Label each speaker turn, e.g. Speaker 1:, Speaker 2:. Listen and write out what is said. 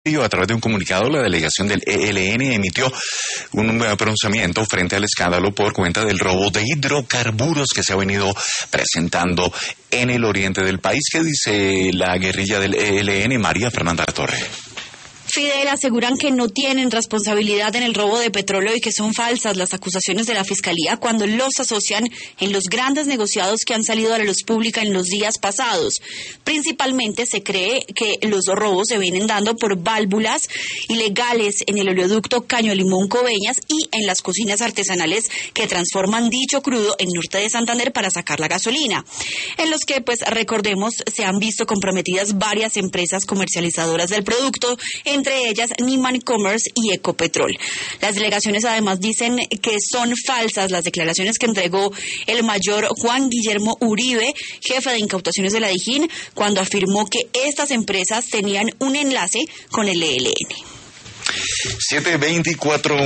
Speaker 1: A través de un comunicado, la delegación del ELN emitió un pronunciamiento frente al escándalo por cuenta del robo de hidrocarburos que se ha venido presentando en el oriente del país. ¿Qué dice la guerrilla del ELN, María Fernanda Torre?
Speaker 2: Fidel, aseguran que no tienen responsabilidad en el robo de petróleo y que son falsas las acusaciones de la Fiscalía cuando los asocian en los grandes negociados que han salido a la luz pública en los días pasados. Principalmente se cree que los robos se vienen dando por válvulas ilegales en el oleoducto Caño Limón Coveñas y en las cocinas artesanales que transforman dicho crudo en norte de Santander para sacar la gasolina, en los que, recordemos, se han visto comprometidas varias empresas comercializadoras del producto, entre ellas Niman Commerce y Ecopetrol. Las delegaciones además dicen que son falsas las declaraciones que entregó el mayor Juan Guillermo Uribe, jefe de incautaciones de la Dijín, cuando afirmó que estas empresas tenían un enlace con el ELN.
Speaker 1: 7:24